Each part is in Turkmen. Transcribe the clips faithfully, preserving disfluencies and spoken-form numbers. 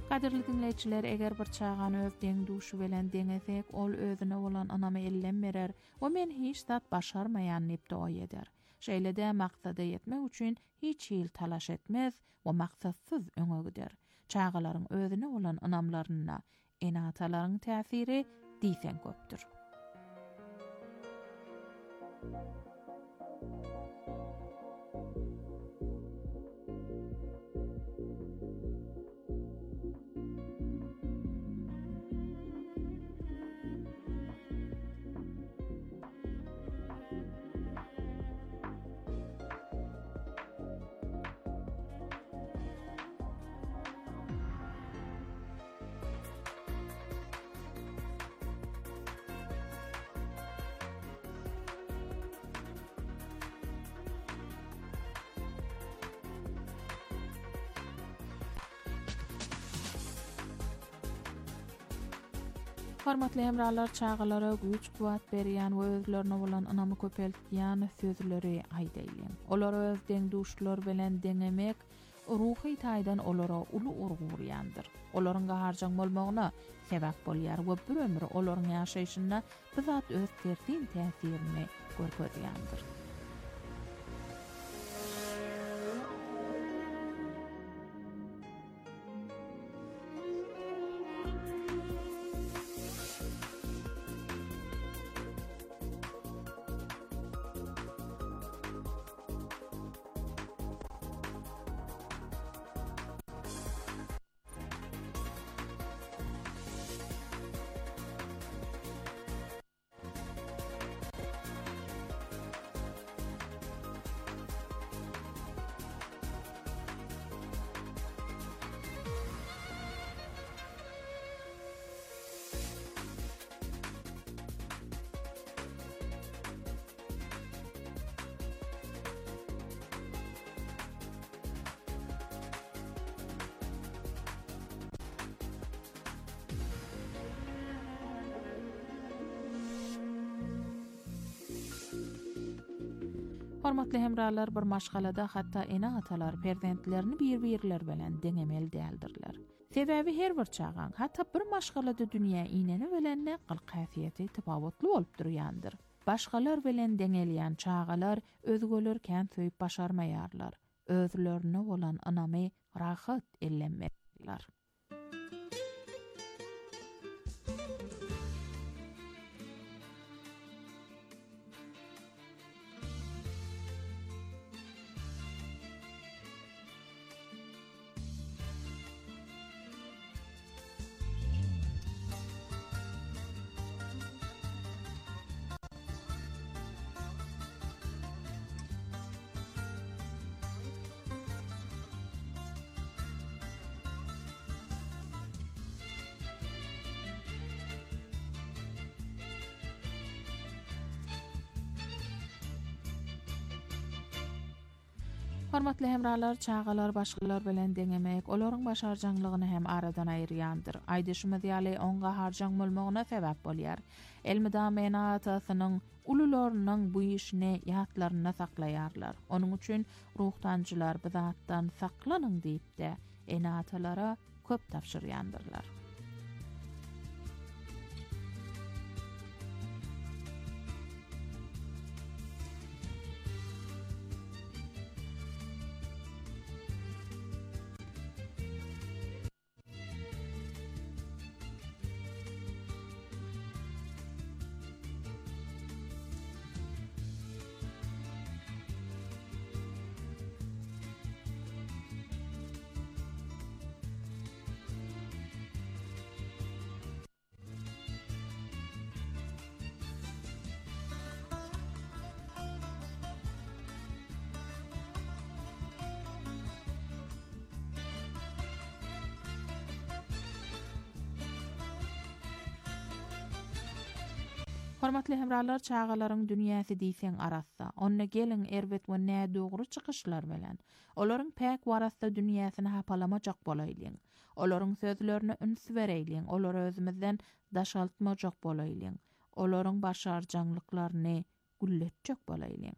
Gaderli dinleyijiler, eger bir çağan öz deňduşy bilen deňesek, ol özüne bolan anamy ellenmerer we men hiç zat başarmaýan nepde oý eder. Şeýle-de maksada ýetmek üçin hiç ýyl talaş etmez we maksatsyz öňe gider. Çağalaryň özüne bolan anamlaryna enatalaryň täsiri diýsen köpdür. Hormatly hemralar, çağalara güç guwat berýän we özlerine bolan anamy köpeltýän sözleri aýdaýlyn. Olar öz deňduşlar bilen deňemek ruhy taýdan olara uly urgurýandyr. Olaryň gaharjaň bolmagyna sebäp bolýar we bir ömür olaryň ýaşaýyşyna bizat öz tersin täsirini görkezýändir. Hormatly hemralar, bir maşgalada hatda ene atalar perzentlerini bir-birler bilen deňemel däldirler. Sebäbi her bir çağan hatda bir maşgalada dünýä ineni bilen gal kafiýeti tapawutly bolup durýandyr. Başgalar bilen deňelýän çağalar özgeler kän söýüp başarmaýarlar. Özlerine bolan anamy rahat ellenmeýärler. Hormatly hemralar, çağalar başgalar bilen deňemek olaryň başarjanlygyny hem aradan aýyrýandyr. Aýdyşymyz ýaly onga harjaň bolmagyna sebäp bolýar. Elmida menatasynyň ulularynyň bu işini ýatlaryna saklaýarlar. Onuň üçin ruhtanjylar bizatdan saklanyň diýip de enatalara köp tapşyrýandyrlar. Hormatly hemralar, çağalaryň dünýäsi diýseň arassa, onna gelin erbet we nä dogry çykyşlar bilen. Olaryň päk warasda dünýäsini hapalamajak bolaýlyň. Olaryň sözlerini üns bereýliň, olar özümizden daşaltmajak bolaýlyň. Olaryň başarjanlyklaryny gulletjek bolaýlyň.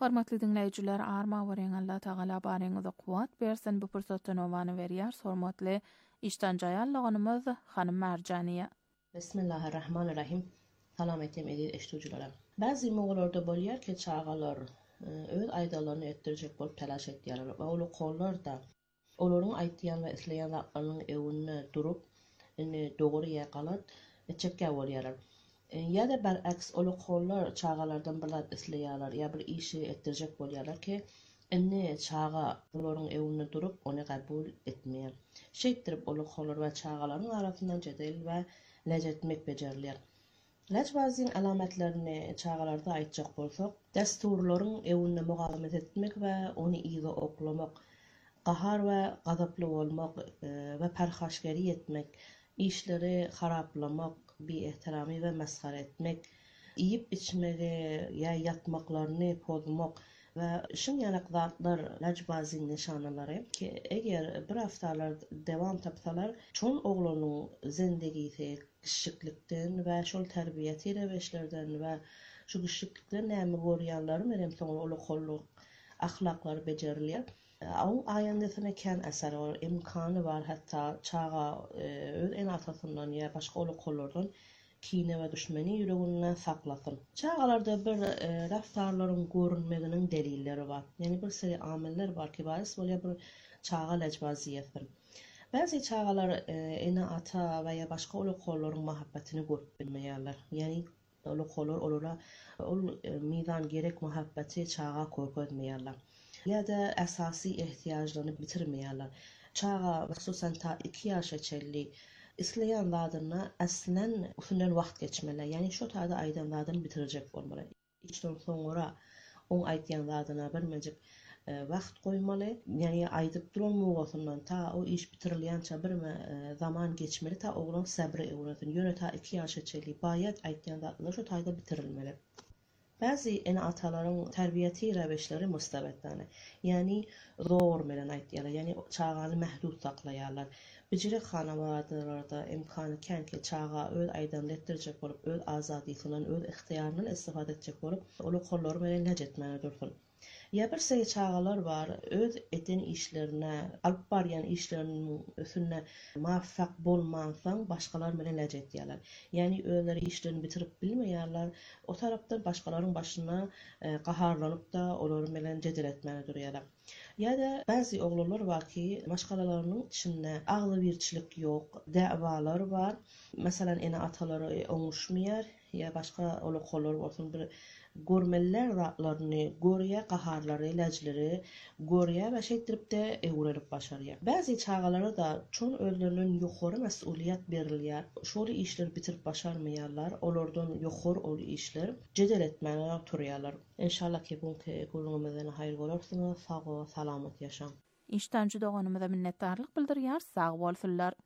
Hormatly dinleyijiler, arma weren Allah Taala bareňize kuwat bersin. Bu pursatdan owany berýär. Hormatly işdanjaýallygymyz Hanym Marjaniýa. Bismillahirrahmanirrahim. Salam etdim edi eşituculara. Bazı moğollarda bolýar ki çağalar öz aýdalaryny etdirjek bolup telaş etýärler. We olu kollar da olaryň aýtýan we isleýän zatlarynyň ewine durup, indi dogry ýakalat, etjekkä bolýarlar. Ya da beraks olu kollar çağalardan bilat isleýärler, ya bir işi etdirjek bolýarlar ki, indi çağa olaryň ewine durup, ony kabul etmeýär. Şeýtirip olu kollar we çağalaryň arasyndan jedel we lejetmek bejerilýär. Lejbazin alametlerini çağalarda aýtjak bolsak, dasturlaryň ewine mugawamet etmek we ony iýe oklamak, gahar we gazaply bolmak we perhaşgeri etmek, işleri haraplamak, bi-ihtirami we mesxara etmek, iýip içmegi ya yatmaklaryny pozmak we şun ýanaklar lejbazin nişanalary ki eger bir haftalar dewam tapsalar, çoň oglanyň zendegisi gişiklikden we şol terbiýeti reweşlerden we şu gişiklikden näme görýänler merem soňra olu holluk ahlaklary bejerilýär. Aň aýandasyna kän eser bar, imkany bar, hatda çağa öz en asasyndan ýa başga olu kollardan kine we düşmeni ýüreginden saklasyn. Çağalarda bir e, raftarlaryň görünmeginiň delilleri bar. Ýani bir seri amiller bar ki, baris bolýar bir çağa lejbaziýetdir. Bazı çağalar e, ene ata veya başga olu kollaryň muhabbetini görüp bilmeýärler. Ýani olu kollar olara ol e, midan gerek muhabbeti çağa görkezmeýärler. Ya da esasy ihtiýajlaryny bitirmeýärler. Çağa hususan ta iki ýaşa çelli isleýän zadyna aslen usundan wagt geçmeli. Yani şu taýda aýdan zadyny bitirjek bolmaly. Işden soňra oň aýtýan zadyna bir mejik e, wagt goýmaly. Yani aýdyp duran mugasyndan ta o iş bitirilýänçe bir me, e, zaman geçmeli, ta oglan sabry öwretini. Ýöne ta iki ýaşa çelli baýat aýtýan zadylar şu taýda bitirilmeli. Bazı en ataların terbiyeti reweşleri mustabetdany. Yani zor melen aýtýarlar. Yani çağany mehdud saklaýarlar. Bijirek hanawadarlarda imkany kenki çağa öz aýdan etdirjek bolup, öz azadysynyň, öz ihtiýaryndan istifade etjek bolup, olu kollary melen lejetmäne dursun. Ya bir sey çağalar var, öz eden işlerine, alyp barýan işleriniň üstüne muwaffaq bolmansaň, başgalar melen lejetýärler. Yani özleri işlerini bitirip bilmeýärler, o tarapdan başgalaryň başyna e, gaharlanyp da olary melen jedel etmäne durýarlar. Ya da bazı oglanlar var ki, maşgalalarynyň içinde agly birçilik ýok, däwalar var. Meselem ene atalary oňuşmaýar, ya başga olu kollar bolsun, bir görmeler ratlaryny görýär, gaharlary, lejleri görýär we şeýtirip de ewrelip başarýar. Bazı çağalara da çoň özlerinden ýokary mesuliýet berilýär. Şol işleri bitirip başarmaýarlar, olardan ýokary ol işler jedel etmäne turýarlar. İnşallah ki bu gurulmazdan hayır görürsünüz. Sağ ol, salamat ýaşaň. İşdanjy doganymyza minnetdarlyk bildirýär. Sag bolsunlar.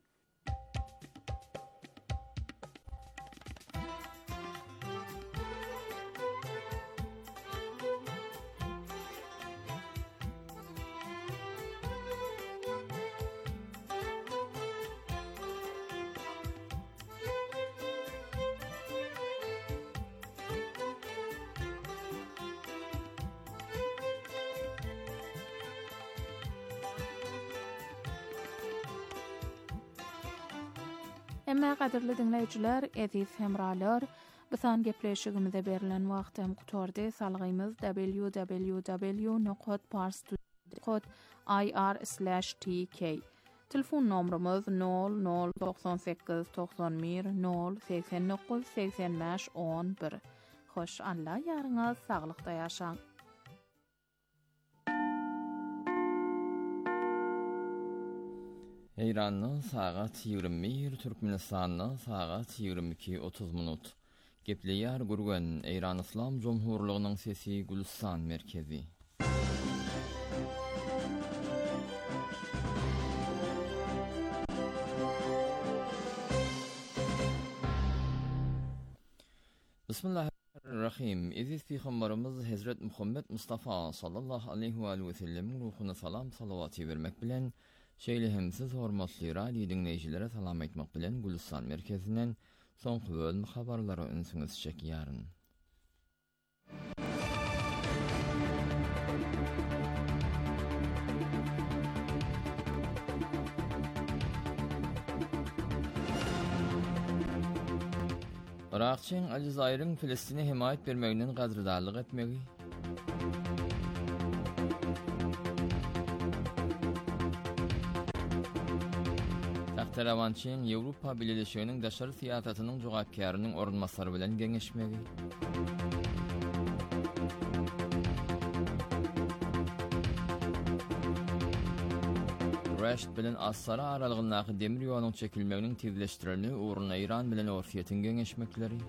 Emma gaderli dinleyijiler, eziz hemralar, bisan gepleşigimizde berilen wagt hem gutordy. Salgymyz w w w nokta parstoday nokta i r slash t k. Telefon nomrumuz nol nol doksan sekiz doksan bir nol seksen dokuz seksen beş on bir. Hoş Allah ýaryňyz saglykda ýaşaň. İran'ın saat yirmi bir, Türkmenistan'ın saat yirmi iki otuz minut. Gepleýär gurgan İran İslam Jomhurlygynyň sesi Gülistan merkezi. Bismillahirrahmanirrahim. Eziz Peygamberimiz Hazret Muhammed Mustafa sallallahu aleyhi ve sellem ruhuna salam salawaty bermek bilen şeýle hemsiz hormatly radio dinleýijilere salam etmek bilen Gülistan merkezinden soňky bölüm habarlary ünsüňiz çekýäryn. Irakçyň Aljazair'in Filistine himayet bermeginin gadrydarlyk etmegi. Taxtarawançyň Ýewropa Birleşiginiň daşary siýasatynyň jogapkarynyň orunmasary bilen geňeşmegi. Reşt bilen Assara aralygyndaky demir ýolunyň çekilmeginiň tezleşdirilmegi uğruna İran bilen orfiýetiň geňeşmekleri.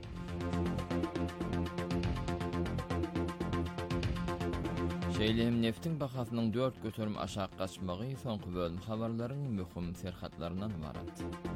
Şeýlehem neftiň bahasynyň dört göterim aşağı gaçmagy soňky bölüm habarlarynyň möhüm serhatlarynyň ibarat.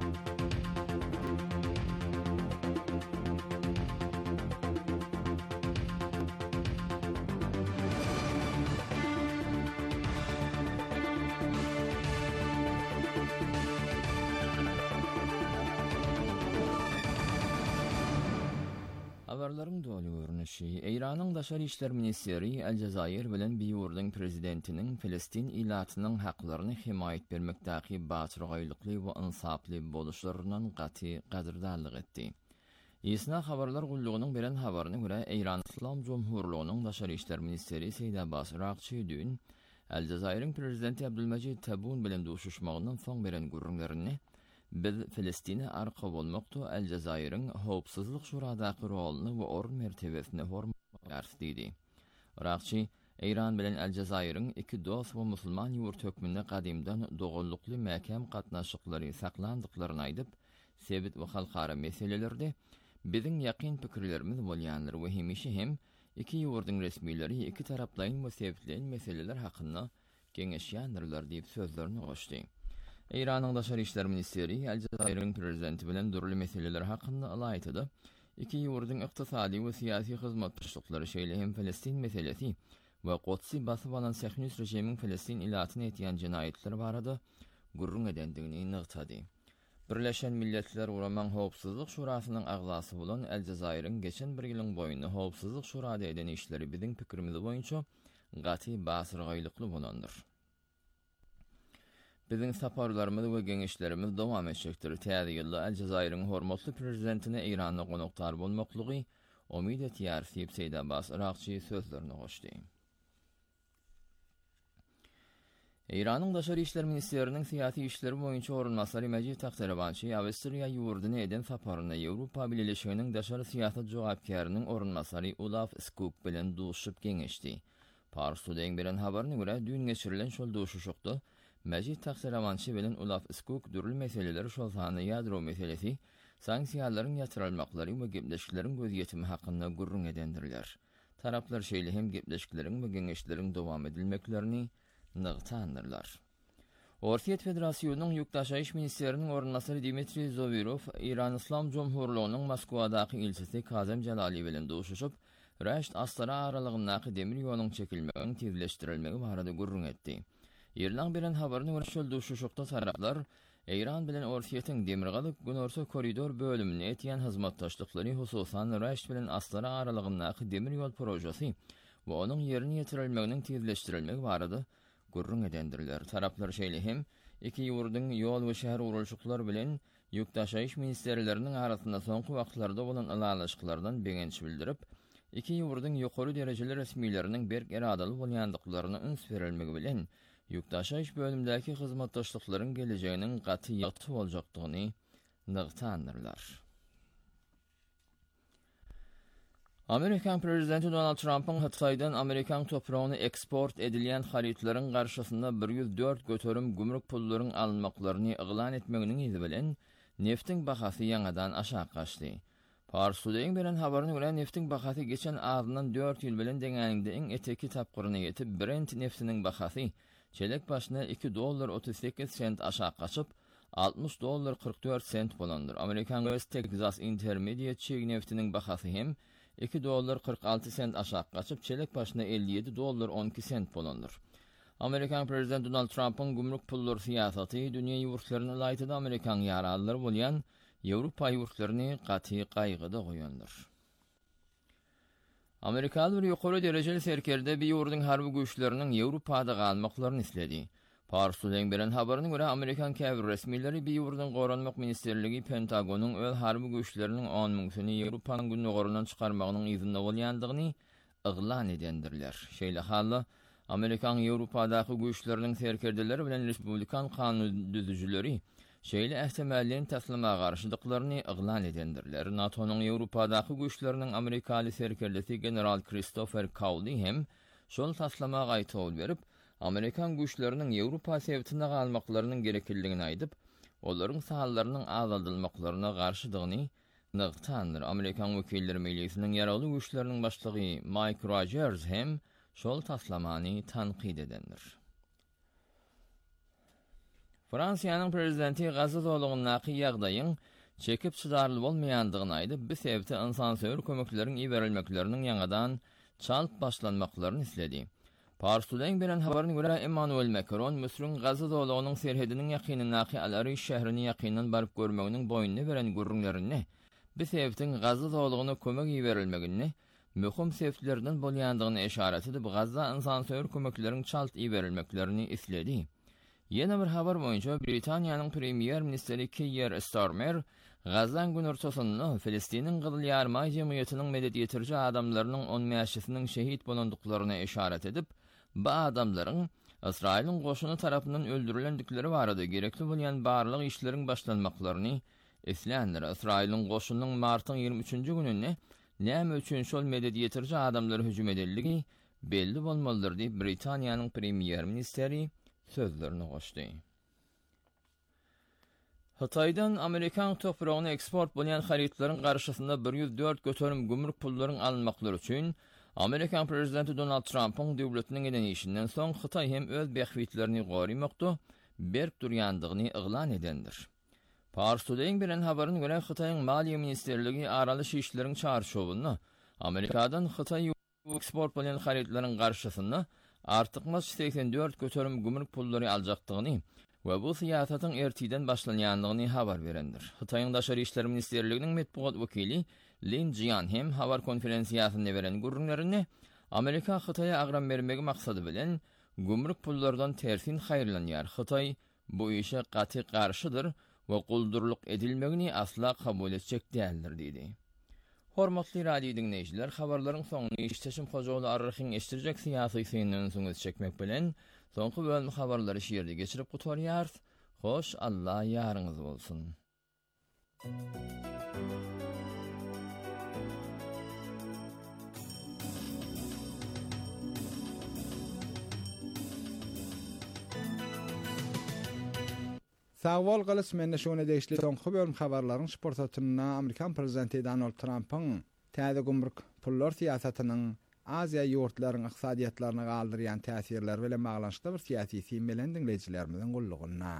Habarlaryň doly görnüşi. Iranyň daşary işler ministeri Aljazair bilen bir ýurdyň prezidentiniň Filistin ilatynyň haklaryny himayet bermekdäki batyrgylykly we insaply boluşlarynyň gaty gadyrdarlyk etdi. Isna habarlar gullugynyň beren habaryna görä Iran Islam Jumhurlygynyň daşary işler ministeri Seýid Abbas Irakçy dün Aljazair'in prezidenti Abdulmejid Tebboune bilen duşuşmagyndan soň beren gurrunlaryny biz Filistine arka bolmakda Aljazair'in howpsuzlyk şuradaky roluny we orun mertebesini hormatlaýardy. Irakçy Iran bilen Aljazair'in iki dost we musulman ýurt hökmünde gadymdan dogullukly mäkem gatnaşyklary saklandyklaryny aýdyp, sebit we halkara meselelerde biziň ýakyn pikirlerimiz bolýanlar we hemişe hem iki ýurdyň resmiýetleri iki taraplaryň meseleleri meseleler hakynda geňeşýändirler diýip sözlerini goşdy. İran'ın daşary işler ministeri Aljazair'in prezidenti bilen durly meseleler hakynda alaýtdy. Iki ýurdyň ykdysady we syýasy hyzmatdaşlyklary şeýlehem Filistin meselesi we Qudsy basyp alan Sahynist rejimiň Filistin ilatyny etýän jinayetler barada gurrun edendigini nygtady. Birleşen Milletler Uraman Howpsuzlyk Şurasynyň agzasy bolan Aljazair'in geçen bir ýylyň boýunda Howpsuzlyk Şurada eden işleri biziň pikirimiz boýunça gaty basyrgylykly bolandyr. Biziň saparlarymyz we geňeşlerimiz dowam etjekdir. Täze ýylda Aljazair'in hormatly prezidentine Iranyň gonakdar bolmaklygy umyt etýär diýip Seýid Abbas Irakçy sözlerini goşdy. İranyň daşary işler ministeriniň syýasy işleri boýunça orunmasary Mejid Taxtarawançy Awstriýa ýurduny eden saparyna Ýewropa Birleşiginiň daşary syýasat jogapkarynyň orunmasary Olaf Skog bilen duşup geňeşdi. Parsudeň beren habaryna görä dün geçirilen şol duşuşykda Mejid Taxtarawançy bilen Olaf Skog dürli meseleleri şolsany ýadro meselesi, sanksiýalaryň ýatyrylmaklary we gepleşikleriň göz ýetimi hakynda gurrun edendirler. Taraplar şeýlehem gepleşikleriň we geňeşleriň dowam edilmeklerini nygtandyrlar. Orfiýet Federasiýonynyň ýurtdaşaýyş ministeriniň orunmasary Dmitri Zovirov, İran Islam Jumhurlygynyň Moskwadaky elçisi Kazem Jalali bilen duşuşyp, Reşt Assara aralygyndaky demir ýolunyň çekilmegini tezleşdirilmegi barada gurrun etdi. Ýerden beren habaryny görüp şol duşuşykda taraplar Iran bilen orfiýetiň demirgalyk günorta koridor bölümini etýän hyzmatdaşlyklary hususan Reşt bilen Assara aralygyndaky demir ýol projesi we onuň ýerine ýetirilmeginiň tezleşdirilmegi barada gurrun edendirler. Taraplar şeýlehem iki ýurdyň ýol we şäher urulşyklar bilen ýurtdaşaýyş ministerleriniň arasynda soňky wagtlarda bolan alalaşyklardan beňenç bildirip, iki ýurdyň ýokary derejeli resmiýetleriniň berk eradaly bolýandyklaryna üns berilmegi bilen ýurtdaşaýyş bölümdäki hyzmatdaşlyklaryň gelejeginiň gaty ýaty boljakdygyny nygtandyrlar. Amerikan prezidenti Donald Trump'ın Hatay'dan Amerikan toprağına eksport edilen haritlerin karşısında bir yüz dört götürüm gümrük pulların alınmaklarını ilan etmeginin izi bilen neftin bahası yanadan aşağı kaçtı. Parsudeň beren habaryna görä neftin bahasy geçen azından dört ýyl bilen deňäninde iň eteki tapgyryna ýetip Brent neftiniň bahasy çelek başyna iki dollar otuz sekiz sent aşağı kaçyp altmış dollar kırk dört sent bolandyr. Amerikan West Texas Intermediate çeýig neftiniň bahasy hem iki dollar kırk altı sent aşağı kaçıp çelek başına elli yedi dollar on iki sent bolandyr. Amerikan prezidenti Donald Trump'ın gümrük pulları siyasatı dünýä ýurtlaryna laýtyda Amerikan ýaralylary bolýan Ýewropa ýurtlaryny gaty gaýgyda goýandyr. Amerikalı bir ýokary derejeli serkerde bir ýurdyň harby güýçleriniň Ýewropada galmaklaryny isledi. Parsulen beren habaryna görä Amerikan käbir resmileri Biýurdan Goranmak Ministerligi Pentagonuň öz harby güýçleriniň on ming seni Ýewropanyň günnägorundan çykarmagynyň izinde bolýandygyny yglan edendirler. Şeýle hally Amerikan Ýewropadaky güýçleriniň serkerdeleri bilen Respublikan kanun düzüjüleri şeýle ähtemellin taslima garşydyklaryny yglan edendirler. NATO'nun Ýewropadaky güýçleriniň Amerikaly serkerdesi General Christopher Cowley hem şol taslima gaýtaw berip Amerikan güýçleriniň Ýewropa sebitinde galmaklarynyň gerekildigini aýdyp, olaryň sahallarynyň azaldylmaklaryna garşydygyny nyktandyr. Amerikan wekilleri meclisiniň ýaraly güýçleriniň başlygy Mike Rogers hem şol taslamany tanqid edendir. Fransiýanyň prezidenti Gaza zolugynyň ýagdaýyň çekip çydarly bolmaýandygyny aýdyp, bu sebäpde insansöwür kömekleriň iberilmekleriniň ýangadan çalp başlanmaklaryny isledi. Parsulen beren habaryna görä Emmanuel Macron Mısır'ın Gaza zolugynyň serhediniň ýakynyndaky Al-Arish şäherini ýakyndan baryp görmeginiň boýnuny beren gürrüňlerini, bu sebäpden Gaza zolugyna kömek iberilmegini möhüm sebäplerden bolýandygyny eşaret edip, Gaza insansöwür kömekleriň çalp iberilmeklerini isledi. Ýene bir habar boýunça Britaniýanyň premier ministeri Keir Starmer Gazan gün ortasynda Filistiniň Gyzyl Ýarma jemgyýetiniň meded ýetirji adamlarynyň on mäşçisiniň şehit bolandyklaryna eşaret edip, bu adamlaryň Israýlyň goşuny tarapyndan öldürilendikleri barada gerekli bolýan barlyk işleriň başlanmaklaryny eslendir. Israýlyň goşunyň martyň ýygrimi üçinji gününe näme üçin şol meded ýetirji adamlary hüjüm edildigi belli bolmalydyr diýip Britaniýanyň premier ministeri sözlerini goşdy. Hataýdan Amerikan topragyna eksport bolýan haritlaryň garşysynda bir ýüz dört göterim gümrük pullaryň alınmaklary üçin Amerikan prezidenti Donald Trump'ın döwletiniň edenişinden soň Hataý hem öz behwitlerini gorymakda berip durýandygyny yglan edendir. Parsulen beren habaryna görä Hataýyň Maliýe Ministerligi aralyş işleriň çarşowyny Amerikadan Hataý eksport bolýan haritlaryň garşysynda artykmaz seksen dört göterim gümrük pullary aljakdygyny we bu siýasatyň ertiden başlanýandygyny habar berendir. Hataýyň Daşary işler Ministerliginiň medpugat wekili Lin Jian hem habar konferensiýasyna beren gürrüňlerini Amerika Hataýa agram bermegi maksady bilen gümrük pullardan tersin haýrlanýar. Hataý bu işe gaty garşydyr we guldurluk edilmegini asla kabul etjek däldir diýdi. Hormatly radio dinleýijiler, habarlaryň soňuny işteşim hojaly arryhyň eşdirjek syýasy synanyň soňuny çekmek bilen soňky bölüm habarlary şeýerde geçirip gutarýar. Hoş, Allah ýaryňyz bolsun. Sağwol galys menne şonu deýişli soňky bölüm habarlaryň sportatyna Amerikan prezidenti Donald Trump'ın täze gümrük pullar siýasatynyň Aziýa ýurtlarynyň ykdysadiyatlaryna galdyrýan täsirleri bilen baglanşykda bir siýasy film bilen dinleýijilerimiziň gullugyna.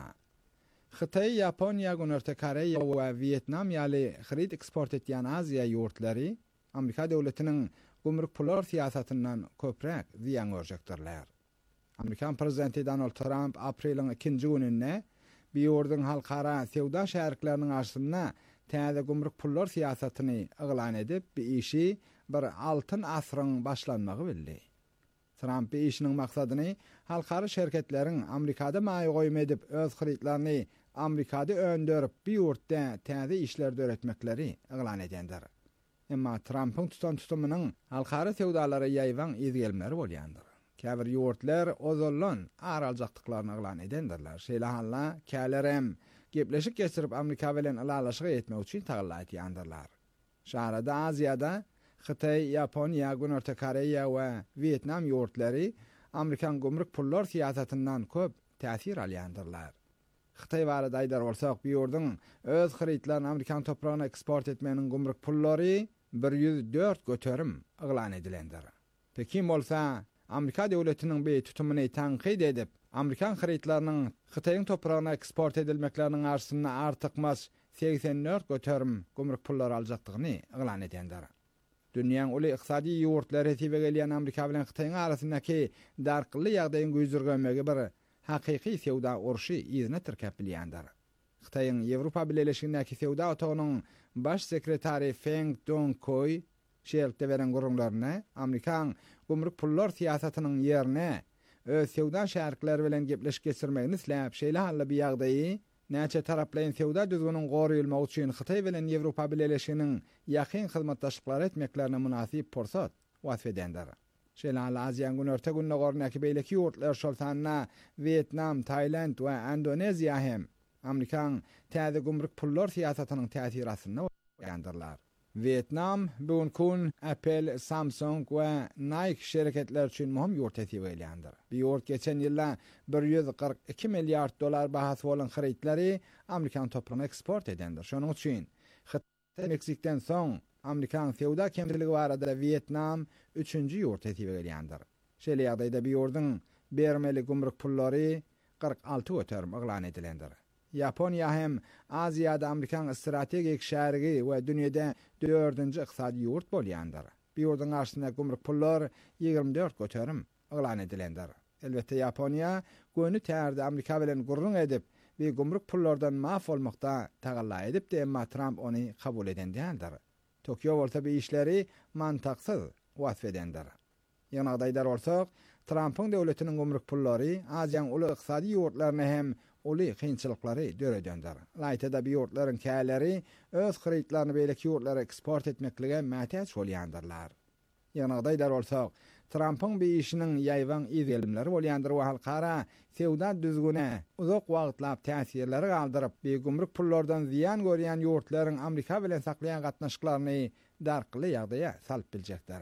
Hitaý, Ýaponiýa, Günörte Koreýa we Vietnam ýaly xrit eksport etýän Aziýa ýurtlary Amerika döwletiniň gümrük pullar siýasatyndan köprek ziýan görjekdirler. Amerikan prezidenti Donald Trump aprelyň ikinji gününde Biýurdan halkara sewda şäherlikleriniň arasynda täze gümrük pullar siýasatyny yglan edip, bu işi bir altyn asryň başlanmagy bildi. Trump bu işiniň maksadyny halkara şerketleriň Amerikada maý goýum edip öz hyritlaryny Amerikada öndürip bir ýurtda täze işler döretmekleri yglan edendir. Emma Trump'ın tutan tutumynyň halkara sewdalara ýaýwan izgelmeri bolýandyr. Käbir ýurtlar ozollan araljakdyklaryny yglan edendirler. Şeýle halla kälerem gepleşik geçirip Amerika bilen alalaşyk etmek üçin taýýarly etýändirler. Şaharda Aziýada Hitaý, Ýaponiýa, Günörte Koreýa we Vietnam ýurtlary Amerikan gümrük pullar siýasatyndan köp täsir alýandyrlar. Hitaý barada aýdar bolsak, bu ýurduň öz hyritlaryny Amerikan topragyna eksport etmeginiň gümrük pullary bir ýüz dört göterim yglan edilendir. Pekin bolsa Amerika döwletiniň bu tutumuny tanqid edip, Amerikan hyritlarynyň Hitaýyň topragyna eksport edilmekleriniň arasynda artykmaz seksen dört göterim gümrük pullary aljakdygyny yglan edendir. Dünýäň uly ykdysady ýurtlary hetibe gelýän Amerika bilen Hitaýyň arasyndaky darkyly ýagdaýyň göýdürgenmegi bir hakyky sewda urşy ýyzyna tirkep bilýändir. Hitaýyň Ýewropa Birleşigindäki sewda otagynyň baş sekretary Feng Dongkoy şeýle beren gurulmaryna Amerikan gümrük pullar siýasatynyň ýerine öz sewda şärikleri bilen gepleşip geçirmegini isläp şeýle halla bir ýagdaýy näçe taraplaryň sewda düzgünüň goraýylmagy üçin Hytaý bilen Ýewropa birleşiginiň ýakyn hyzmatdaşlyklar etmeklerine münasip porsat wasf edendir. Şeýle halla Aziýanyň günörte gününe gornaky beýleki ýurtlar şoltanna Vietnam, Taýland we Indoneziýa hem Amerikaň täze gümrük pullar siýasatynyň täsiri asyna ýandyrlar. Vietnam bugün Apple, Samsung we Nike şirketler üçin möhüm ýurt etip gelýändir. Bu ýurt geçen ýylda bir ýüz kırk iki milliard dolar bahasy bolan hyrytları Amerikan topragyna eksport edendir. Şonuň üçin Hytaý Meksikden soň Amerikan sewda kemçiligi barada Vietnam üçünji ýurt etip gelýändir. Şeýle ýagdaýda bu ýurdun bermeli gümrük pullary kırk alty öterim aglan edilendir. Yaponiya hem Aziýada Amerikan strategik şärigi we dünýede dördünji ykysady ýurt bolýandyr. Bu ýurdun garşysynda gümrük pullar ýygrimi dört göterim aglan edilendir. Elbetde Yaponiya göni tärde Amerika bilen gurrun edip we gümrük pullardan maf bolmakda tagalla edip de emma Trump ony kabul eden däldir. Tokyo bolsa bu işleri mantaksyz wasf edendir. Ýagdaýlar bolsak, Trumpyň döwletiniň gümrük pullary Aziýanyň uly ykysady ýurtlaryna hem uly kynçylyklary döredendir. Laýtada bu ýurtlaryň käleri öz hyrytlaryny beýleki ýurtlara eksport etmeklige mätäç bolýandyrlar. Ýagdaýlar bolsak, Trumpyň bu işiniň ýaýwan izlenimleri bolýandyr we halkara sewda düzgüne uzak wagtlap täsirleri galdyryp, bu gümrük pullardan ziýan görýän ýurtlaryň Amerika bilen saklaýan gatnaşyklaryny darkyly ýagdaýa salyp biljekler.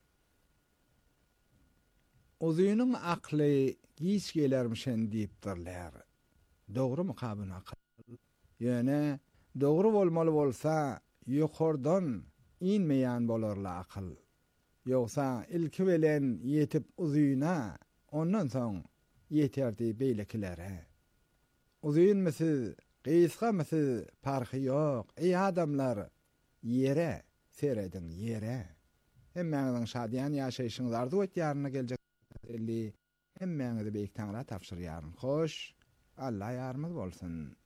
Ozynyň akly giç gelermişen diýipdirler. Dogry mu kabyn akıl? Ýöne dogry bolmaly bolsa, ýokardan inmeýän bolarlar akyl. Ýogsa ilki bilen ýetip uzyna, ondan soň ýeterdi beýlekilere. Uzyňmysiz, gysgamysiz parhy ýok. Ey adamlar, ýere seredin ýere. Hemmäňiň şadyan ýaşaýyşyňyz arzu etýärine geljek elli hemmäňizi beýik taňra tapşyrýaryn. Hoş, Allah ýarmyz bolsun.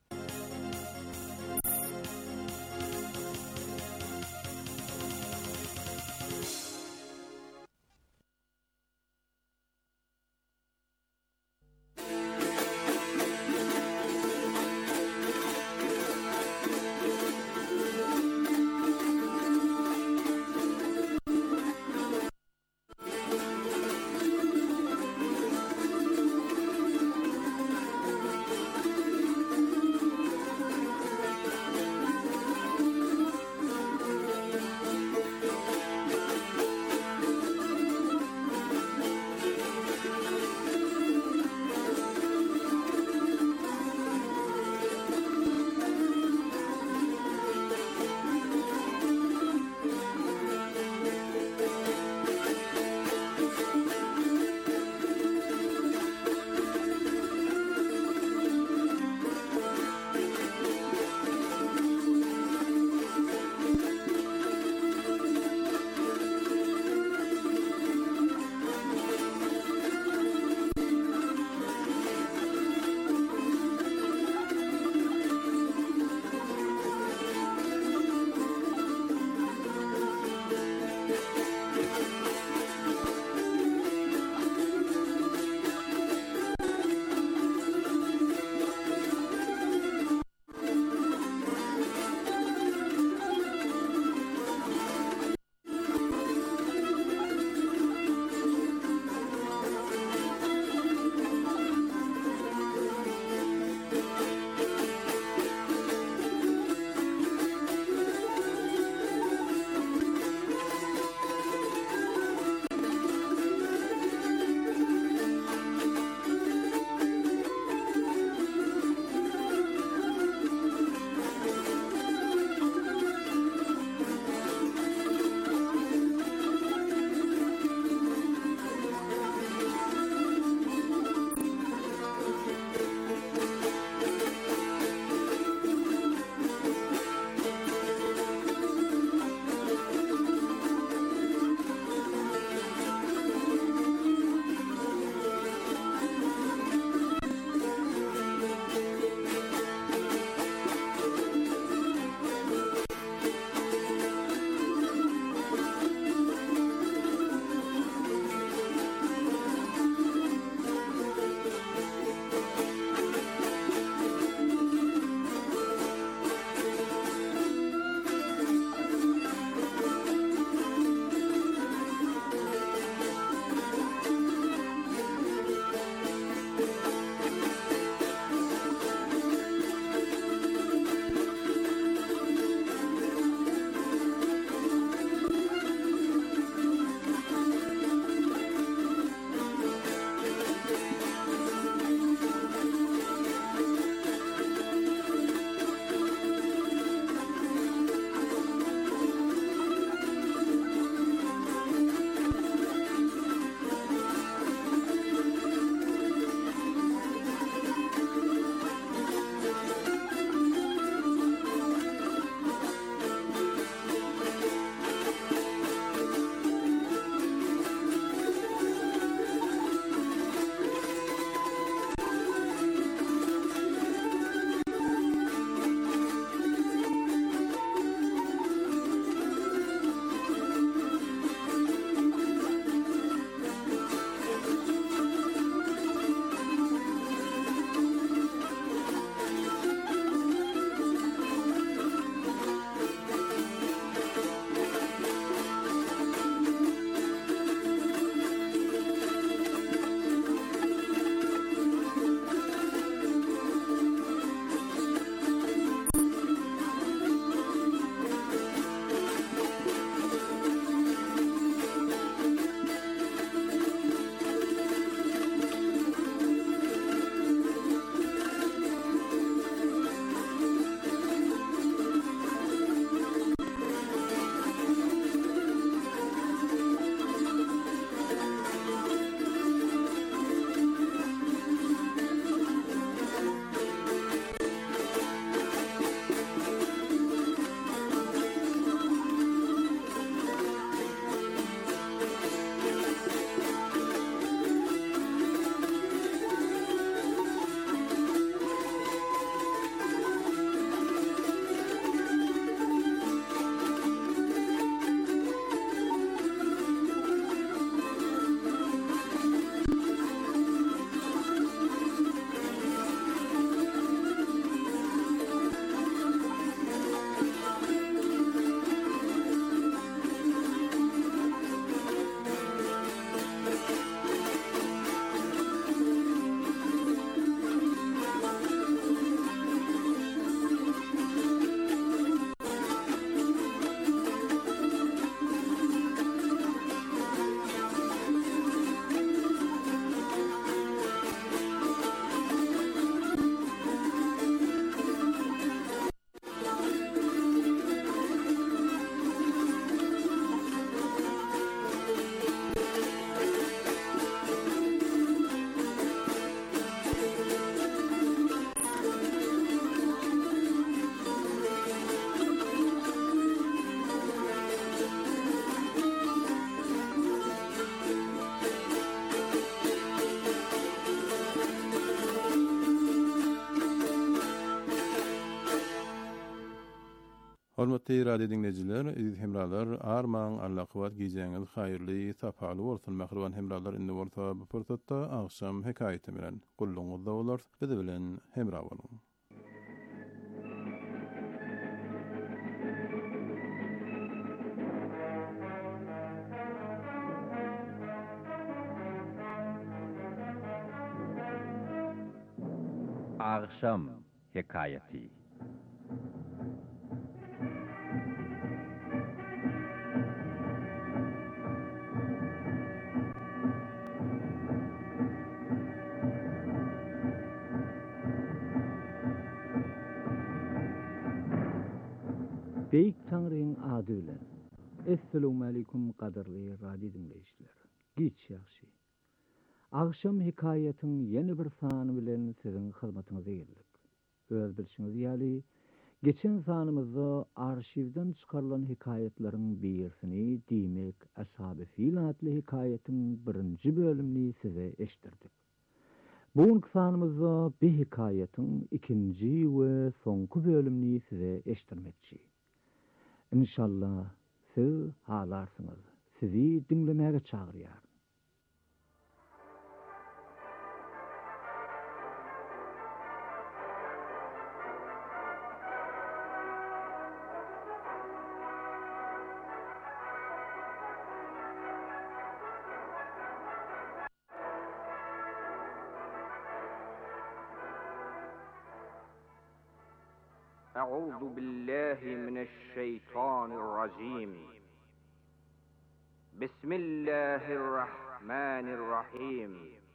Hormatly radio dinleyijiler, iz hemralar, arman, Allah kıvat giýjeňiz haýyrly, sapaly bolsun. Mahruwan hemralar indi bolsa bu pursatda agşam hekaýety bilen gulluňyzda bolar. Biz bilen hemra bolun. Agşam hekaýeti. Beyik Tanrı'nın adı ile. Esselamu aleyküm kadarlı radio dinleyiciler. Giç yaxşı. Akşam hikayetin yeni bir sanı bilen sizin hizmetinize geldik. Öz bilişiniz ýaly, geçen sanımızda arşivden çıkarılan hikayetlerin birisini diýmek Ashab-ı Fil adlı hikayetin birinci bölümini size eşittirdik. Bugünkü sanımızda bir hikayetin ikinci ve sonku bölümini size eşittirmekçi. İnşallah siz halarsınız. Sizi dinlemeye çağırıyor. أعوذ بالله من الشيطان الرجيم بسم الله الرحمن الرحيم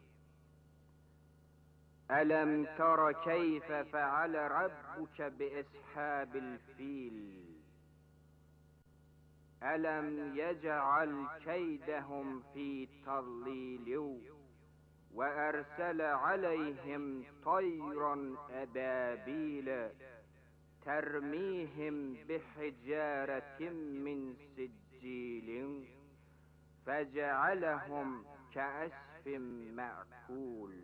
ألم تر كيف فعل ربك بأصحاب الفيل ألم يجعل كيدهم في تضليل وأرسل عليهم طيرا أبابيل ترميهم بحجارة من سجيل فجعلهم كعصف مأكول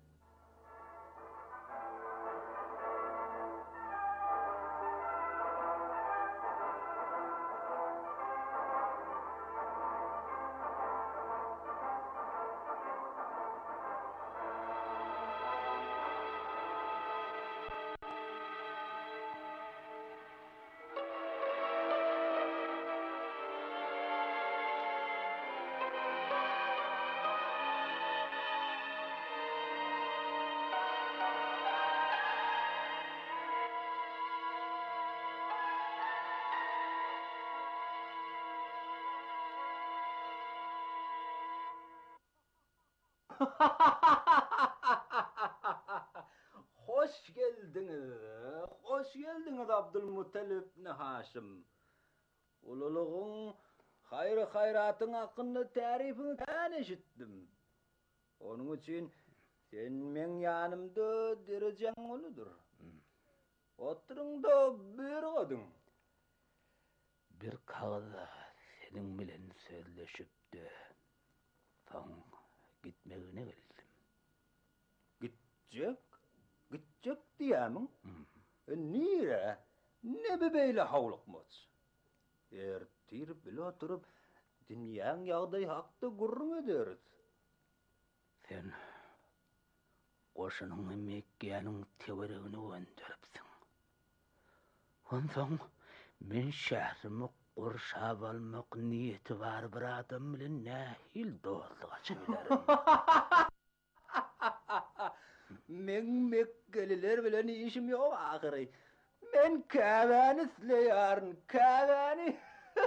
Hoş geldiniz, hoş geldiniz Abdülmuttalib ibn Haşim. Ululuğun, hayır hayratın hakkında tarifini tan eşittim. Onun için sen men yanımda dereceğin oludur. Oturun da bir odun. Bir kağıda senin bilen sözleşip de son gitmegine geldim. Gidecek? Gidecek diyemem. E nire? Ne bebeyle havlıkmaz? Ertir bile oturup dünyanın yağday hakta gurrun ederiz. Sen koşunun Mekke'nin tevereğini gönderipsin. Ondan men şahrımı kurşab almak niyeti var bir adam bilen nahil dostluğa çevilerim. Men Mekkeliler bilen işim yok ahiri. Men kavani sileyarın, kavani.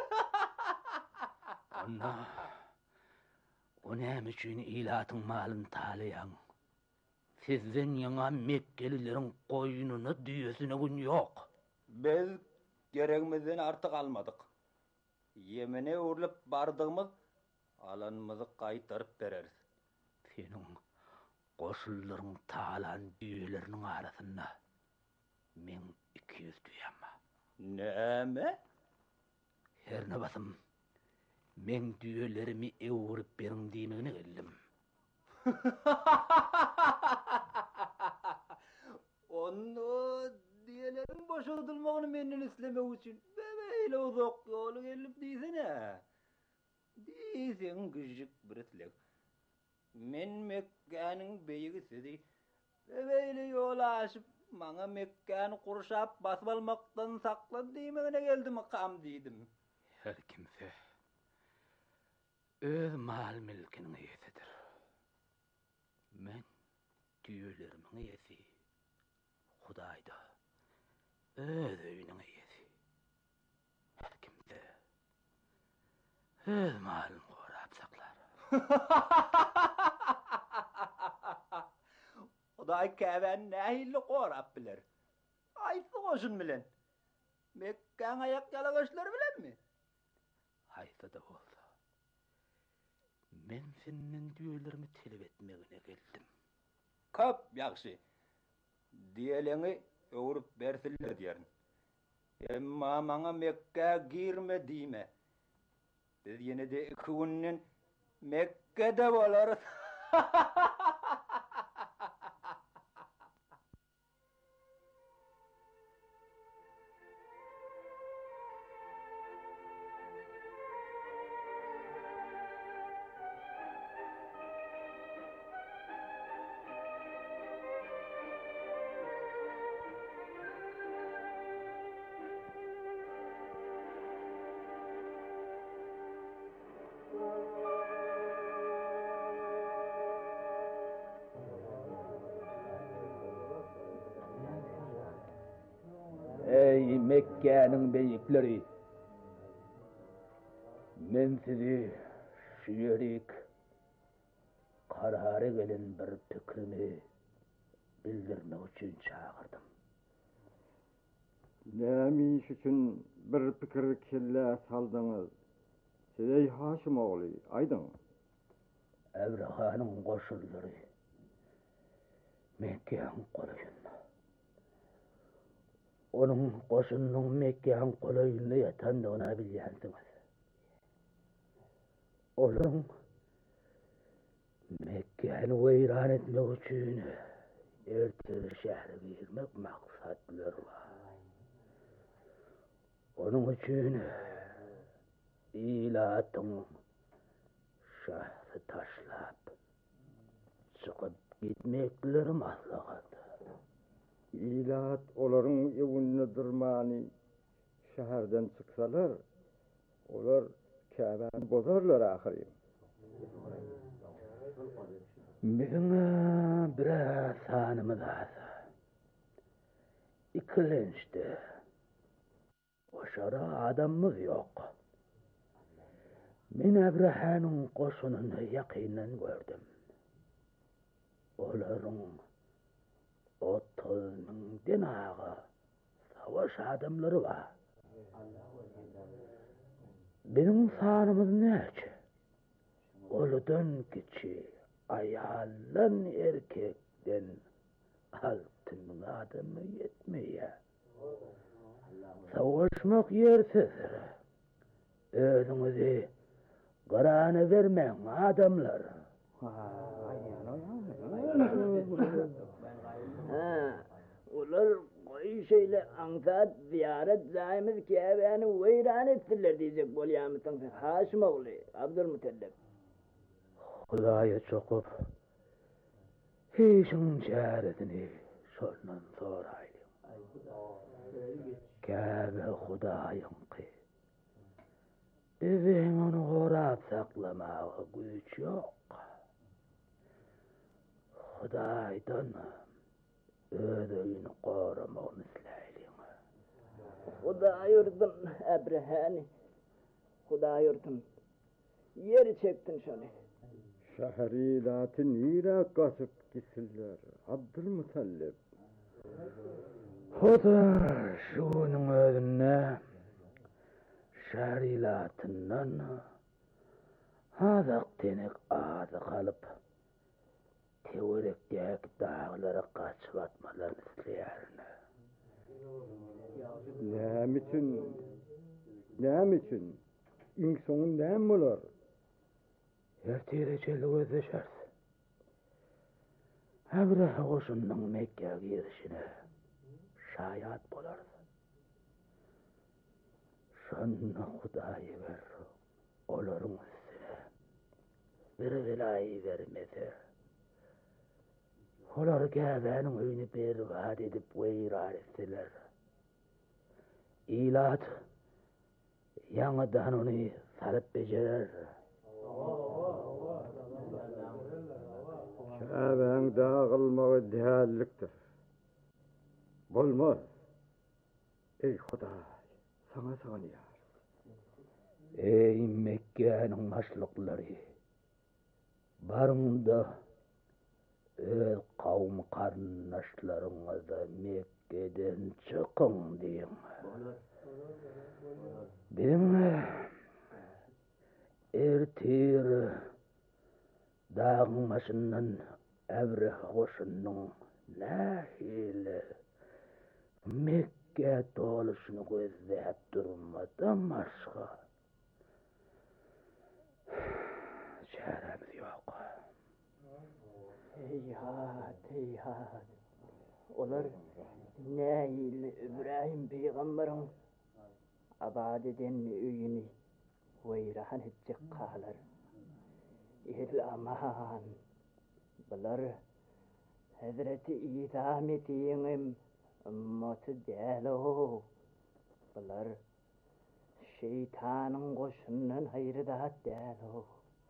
Ona, o nem için ilatın malın talayan. Sizden yana Mekkelilerin koyununu düyesine gün yok. Biz gereğimizden artık almadık. Yemene uğurlup bardığımız alanımızı kaytarıp veririz. Senin koşulların talan düğelerinin arasında men iki yüz düyemma. Neme? Her ne basım, men düğelerimi eğurip berin diýmegine geldim. Onu diyelerin boşaltılmağını menden beslemek için böyle uzak yolu gelip diysene. Diysen küçük bir etlek. Men Mekke'nin beygisi böyle yol aşıp bana Mekke'ni kurşap basıp almaktan saklan diymene geldi makam dedim. Her kimse öz mal mülkinin iyisidir. Men tüylerimin iyisi. Hudayda öz öyünün iyisi. Her kimse öz malını korap saklar. Huday Käben nähilli korap biler. Aysı koşun bilen. Mekke'n ayak yalagaşları bilen mi? Haysa da olsa. Men senin düğülerimi telep etmegine geldim. Köp yaxşı. Diyeleni öwürüp bersiller diýerin. Emma maňa Mekke girme diýme. Biz ýene de iki günden Mekke'de bolarys. Ey Mekke'nin beyikleri! Men sizi şu yerik kararı gelen bir fikrimi bildirmek için çağırdım. Näme iş üçün bir pikir kelle saldyňyz? Sey Haşim ogly, aýdyň. Ebrahanyň goşulary Mekke'ň golaşynda. Onun goşunyň Mekke'ň golaşynda ýatandygyna bilýänsiňiz. Olaryň Mekke'ni weýran etmek üçin erteli şähre girmek maksatları var. Onun üçin ilatyň şähri taşlap çykyp gitmekleri maslahat. İlat olaryň ewünde durmany şäherden çyksalar, olar Käbäni bozarlar ahyry. Meňe biraz sanymyz az. İkilençde. Oşara adamymyz ýok. Men Ebrahanyň goşunyny ýakynan gördüm. Olaryň otuz mingden agy savaş adamlary bar. Benim sanymyz näçe? Oladan kiçi, ayallan erkekden altın adamı yetmeýär. Savaşmak yersiz. Özüňizi garana vermeň adamlar. Ha, ular goý şeýle aňsat ziyaret zaýymyz Käbäni weýran etdiler diýjek bolýarmysyň sen Haşim ogly, Abdulmutallib. Hudaýa çokup hiçin çäredini şondan soraýdy. Käbe Hudaýynky. Bizim onu gorap saklamağa güç yok. Hudaýdan ödüýünü goramagyny isläýin. Hudaýyrdyň Ebrahany. Hudaýyrdyň. Ýeri çektin şonu. Şäheri ilaty nire gasyp gitsinler, Abdulmutallib. Huda şunyň özüne şäheri ilatyndan hazak tenek azy kalıp tewerekdäk dağlara kaçıp atmalaryny isleýärni. Näme üçin? Näme üçin? Iň soňy näme bolar? Ertele gözleşer. Ebrah goşunyň Mekke'ge girişine şaýat bolar. Şanna Hudaýy ber, olaryň üstüne bir velayy vermese. Olar gäbäniň öýüni berbat edip weýran etseler. İlat ýaňydan ony salyp bejerer. Şäbäň dagylmagy dällikdir. Bolmaz. Ey Hudaý, sana saňýar. Ey Mekke'niň maşlyklary, barňda öz kavm karnaşlaryňyza Mekke'den çykyň diýin. Biň ertir dağ maşyndan Ebreh goşunyň nähili Mekke doluşyny gözläp durmadan başga çaremiz ýok. Eyhat, eyhat. Olar nähili İbrahim peýgamberiň abad eden öýüni weýran etjek kalar. El aman. Bular Hazreti İsa metiýiň ummaty däl o. Bular şeytanyň goşundan haýry zat däl o.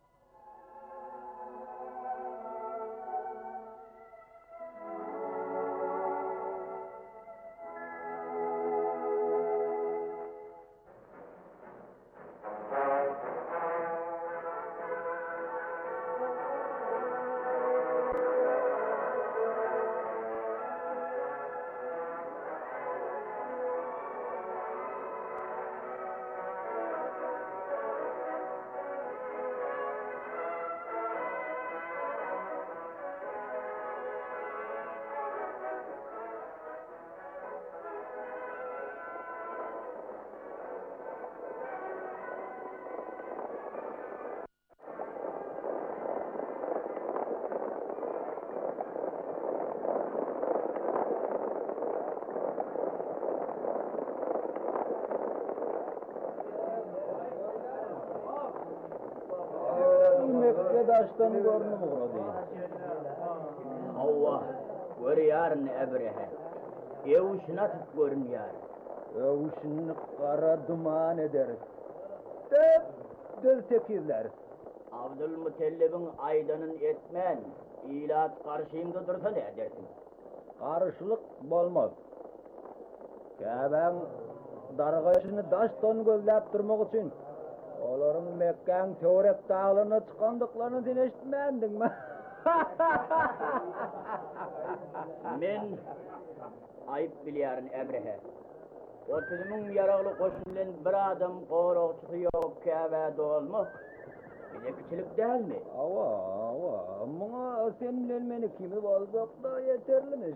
Daştan görnüm uğradı. Allah, görüyarın Ebrehe. Evuşuna tut görünüyor. Evuşunu kara duman eder. Dep, döl tekirler. Abdülmutellib'in aydanın etmen, ilat karşıyımda dursa ne edersin? Karşılık bolmaz. Käbäň dargaşyny daştan gözläp durmak için olaryň Mekkeň töwerek dağlaryna çykandyklaryny sen eşitmändiňmi? Men ayıp bilýäryn Ebrehe. Otuzmyň ýaragly goşun bilen bir adam goragçy ýok Käbäde bolmak bilekiçilik dälmi? Awa, awa, muňa sen bilen meni kimi bolsak da ýeterlimiş.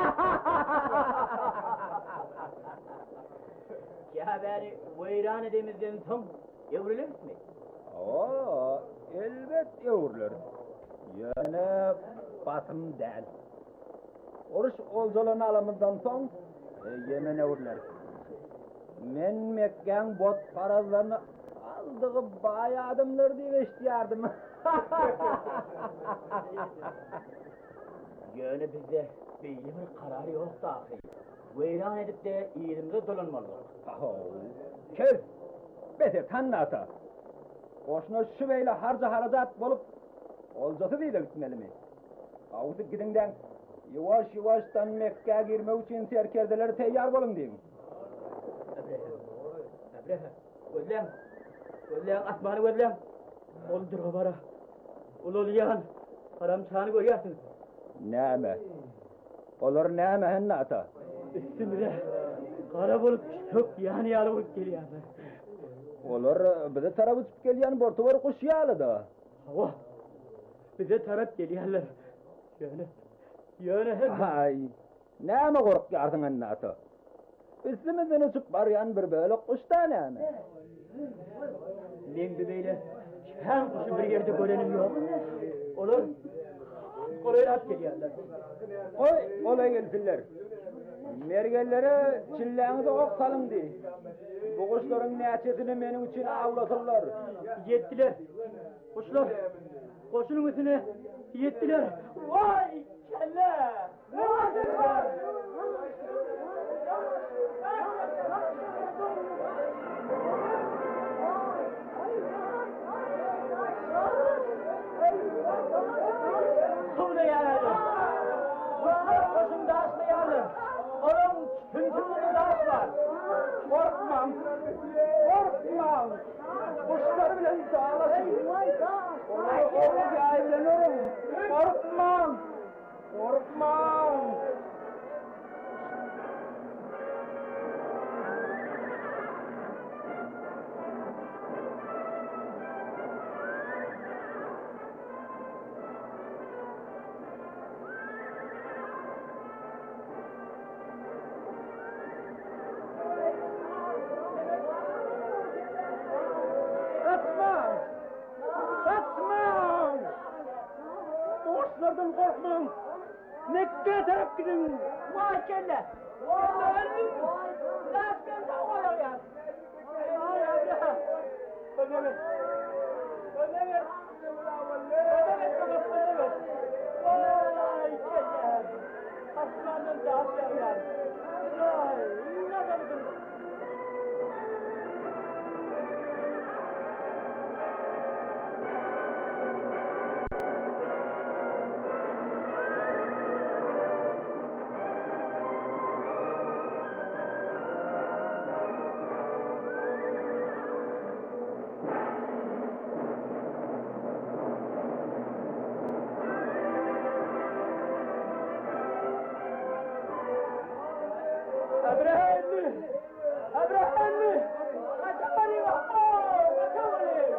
Käbäni weýran edemizden soň Ewrilerismi? Aa, elbet ewriler. Ýöne basym däl. Oruç oljalarny alamyzdan soň ýemen ewriler. Men Mekkeň bot parazlaryny aldygy baý adamlar diýip eşitýärdim. Ýöne bizde beýle bir karar ýok dahy. Weýran edip de ýerimizde dolanmalyk. Kes! Beter tanlata. Oşuna şu beyle harca harajat bolup oljasy diýip gitmelimi? Awdy gidiňden ýawaş ýawaşdan Mekke'ge girmek üçin serkerdeler teýýar bolun diýin. Ebrehe, gözlem. Gözlem asmany gözlem. Ol dura bara. Ululýan haramçany görýärsiň. Näme? Olar näme henne ata? Üstümde kara bolup çök ýany ýaly bolup gelýärler. Olar bize tarap uçup gelýän bortowar kuş ýaly da. Hawa. Bize tarap gelýärler. Ýöne. Ýöne her. Hay. Näme gorkýarsyň henne ata? Üstümizden uçup barýan bir böle kuşda näme? Men beýle her kuşy bir ýerde görenim ýok. Olar goraýat gelýärler. Oy, olay gelsinler. Mergellere çilleğinizi ok salın di. Bu kuşların neçesini benim için avlasınlar. Yettiler. Kuşlar, koşunun üstüne yettiler. Vay kelle! Ne var? Sonra yararım. Kuşlar koşunda aslayalım. Onun tüntününü dağıt var. Korkmam. Korkmam. Kuşlar bile dağılasın. Onu oğlu gayrılenirim. Korkmam. Korkmam. Kuşlardan korkmam. Mekke'ye taraf gidin. Vay kelle. Vay öldüm. Zaten sağ ol ya. Vay abla. Ödemet. Ödemet. Ödemet babası ödemet. Vay kelle. Aslanın da aslanlar. Vay. Ne kadar. Abraham! Abraham! Kaçamayın! Kaçamayın!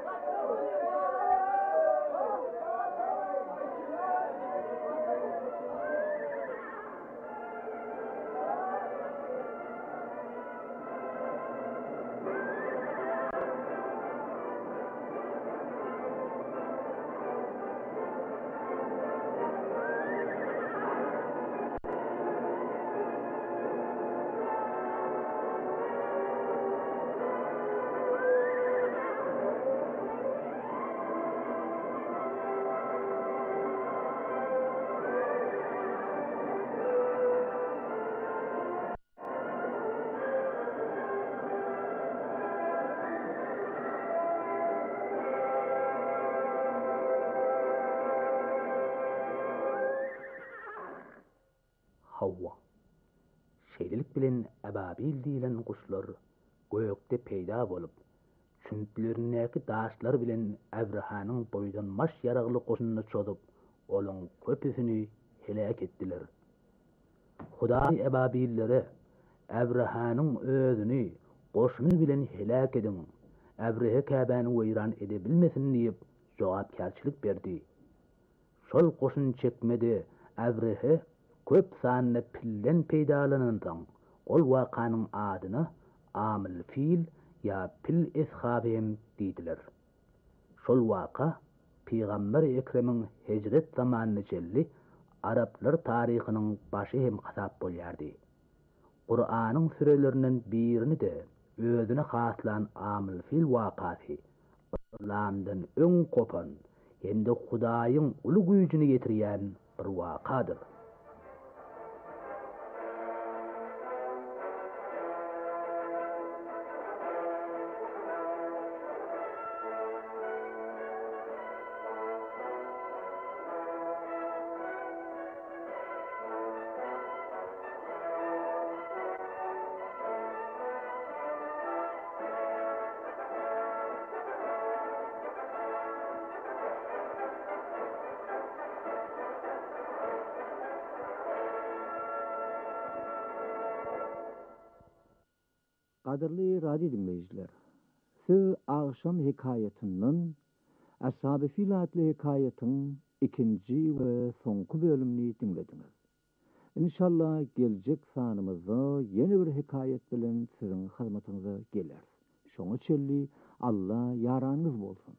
Havva. Şeýlelik bilen ababil diýilen kuşlar göýekde peýda bolup, çüntlerindäki daşlar bilen Abrahanyň boýdan maş ýaragly goşunyny çodup, olaň köpüsini helak etdiler. Hudaý ababillere Abrahanyň özüni goşuny bilen helak edin, Abraha Käbäni weýran edebilmesin diýip jogapkärçilik berdi. Şol goşun çekmedi Abraha köp sanly pillen peýdalanandan ol wakanyň adyny Amil Fil ýa Pil Eshabem diýdiler. Şol waka Peýgamber Ekremiň hejret zamanyny jelli Araplar taryhynyň başy hem hasap bolýardy. Qur'anyň sürelerinden birini de özüne haslan Amil Fil wakasy Islamdan öň kopan hemde Hudaýyň uly güýjüni getirýän bir wakadyr. Qadirli radio dinleyiciler, siz akşam hikayetinnin Ashab-ı Fil adlı hikayetin ikinci ve sonku bölümünü dinlediniz. İnşallah gelecek sanımızda yeni bir hikayet bilen sizin hizmetinize gelir. Şoňa çelli Allah yaranız bolsun.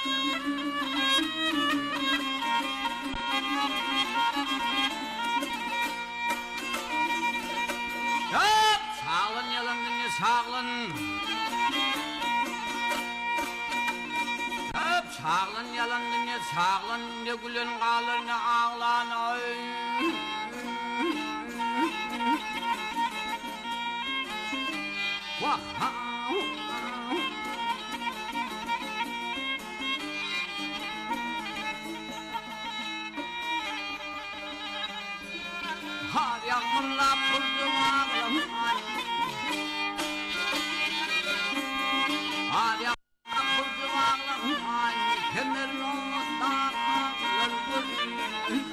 Sağlın yalandın sağlın. Hep sağlın yalandın sağlın. Ne gülün kalır ne ağlan. Ay. Vah. Har yağmurla puldu ağlam. Har yağmurla puldu ağlam. Kemerin olmazdan ağlar gülüm.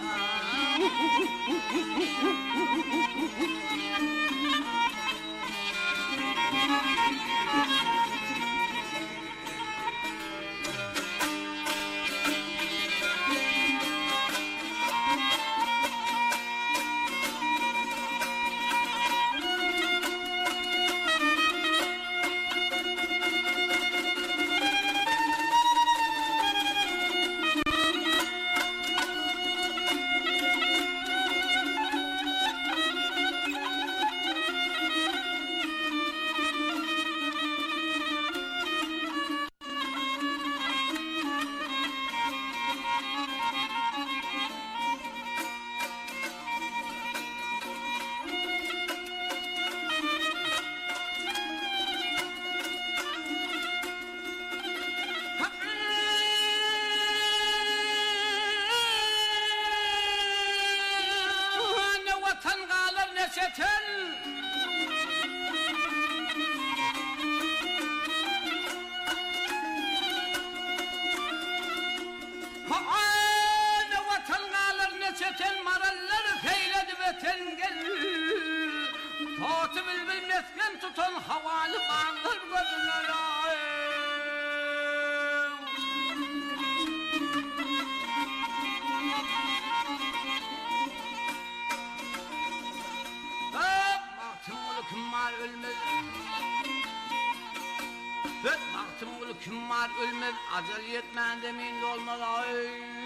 Kim var ölmez, acele yetmen demeyin de olmaz. Ay.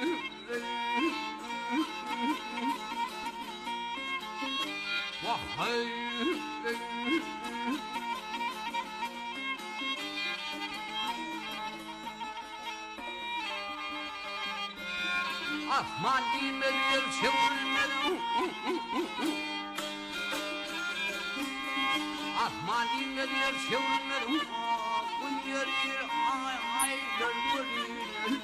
Vah ay. Asman inmedi, yer çevrilmedi. Asman inmedi, yer çevrilmedi. Yer yer ay ay gönlüm.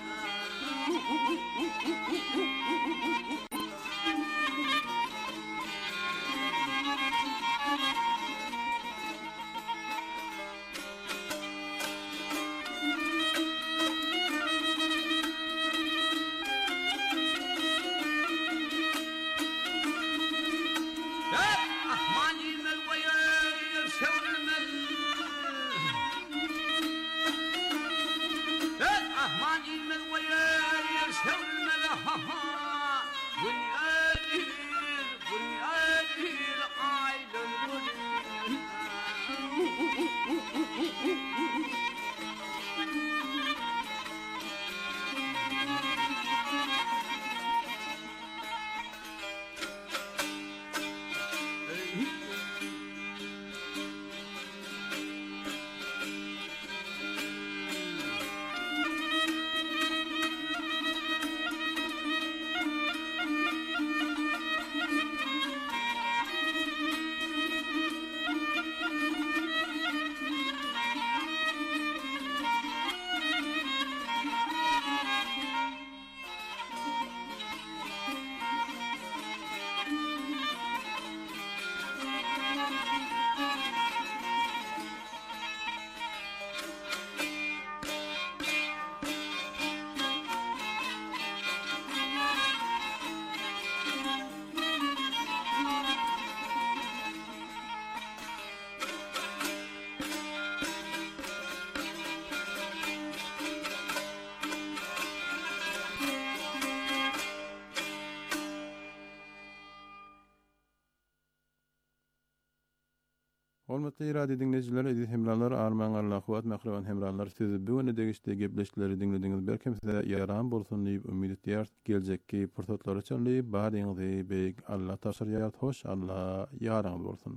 Hormatly radio dinleyijiler, edil hemralar arman Allah'uat mahravan hemralar sizi bu öne degişte gepleşleri dinlediğiniz berkemse yaran bolsun diýip ümid edýär. Geljekki pursatlar üçin baryňyzy beýik Allah taşar ýarat hoş Allah ýaraňyz bolsun.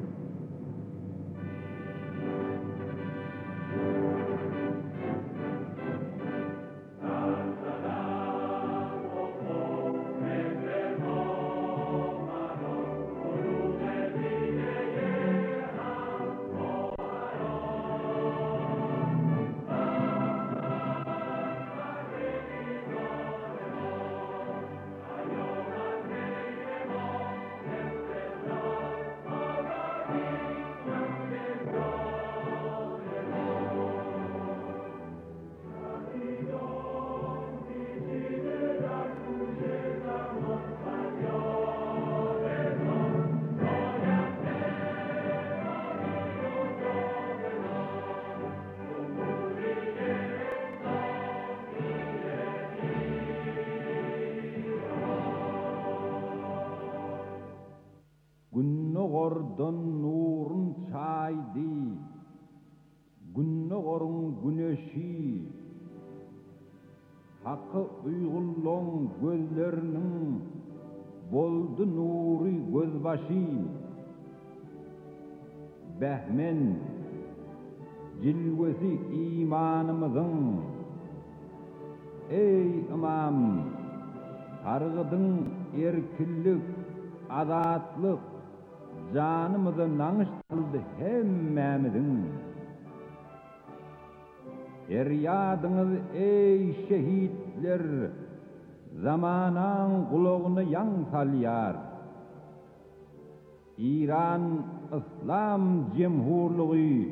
Günnogordan nurun çaydı, günnogorun güneşi, hakkı uygulluğun gözlerinin boldu nuri gözbaşı. Behmen, cilvesi imanımızın, ey imam, targıdın erkillik, azatlık, canımızı nanıştıldı hemmemizin. Feryadınız ey şehitler, zamanan kulağını yan salyar. İran İslam Cemhurluğu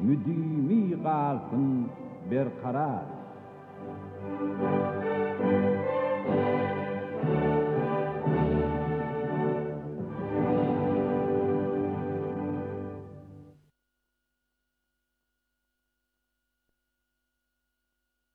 müdimi kalsın berkarar.